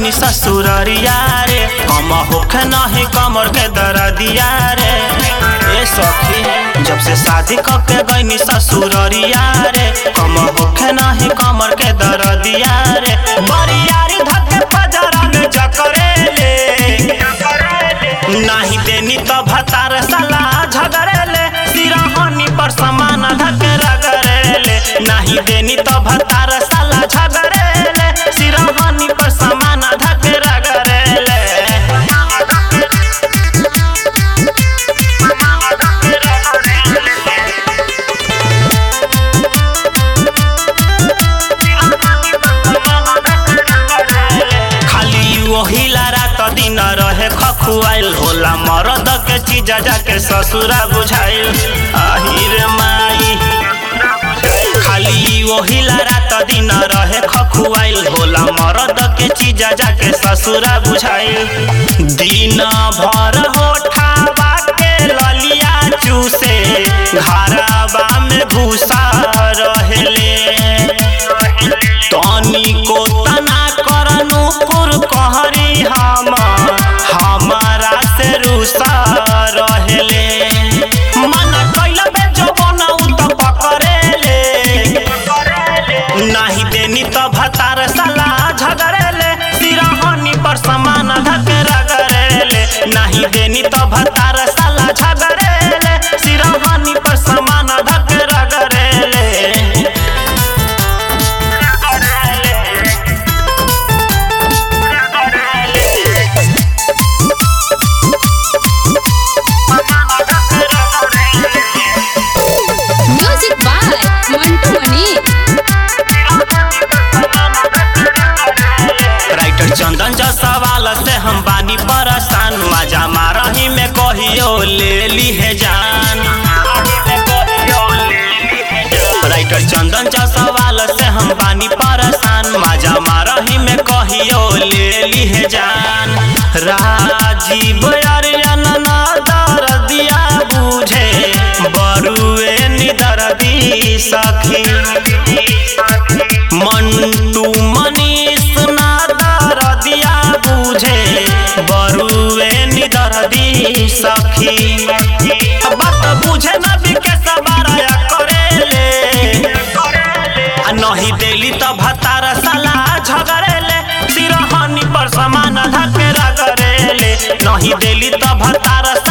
गईनी ससुररिया रे कम होखे नहीं कमर के दर्दिया रे। ए सखी जब से शादी करके गईनी ससुररिया रे कम होखे नहीं कमर के दर्दिया रे। बरियारी धक्के फजरा में जकरे ले नहीं देनी तो भतार साला झगड़े ले। सिरहनी पर समान धके रगड़े ले नहीं देनी तो भतार साला झगड़े ले। सिरहनी पर समान धके रगड़े ले। खाली वही लारा तो दिन रहे खखुआइल होला मरद के चीज जाके ससुरा बुझाइल। आहिर माई खाली वही लारा तो दिन रहे खखुआइल होला मरद के चीज जाके ससुरा बुझाइल। दिन भर होठावा के ललिया चूसे घरवा में भूसा रहेले। तनी को तना करनु पुर कहरी हमारा से रूसा रहेले। मन कैला बे जो बनाऊ तो पकड़ेले नहीं देनी तो भतार साला झगड़ेले। सिरहनी पर समान धके रगड़ेले नहीं देनी तो भतार साला झगड़ेले। सिरहनी पर समान धके रगड़ेले। Music by Mantu Mani. Writer Chandan जा सवाल से हम बानी परेशान मजा मारही में कहियो ले ली है जान। राइटर चंदन जा सवाल से हम बानी परेशान मजा मारही में कहियो ले ली है जान। राजीव अरियन ना दर्दिया बुझे बरुए निदर्दी सखी। मंटू मनीष ना दर्दिया बुझे बरुए निदर्दी सखी। बात बुझे न बिके सबारा करेले नहीं देली तो भतार साला झगड़ेले। सिरहनी पर समान धके रगड़ेले नहीं देली तो भतार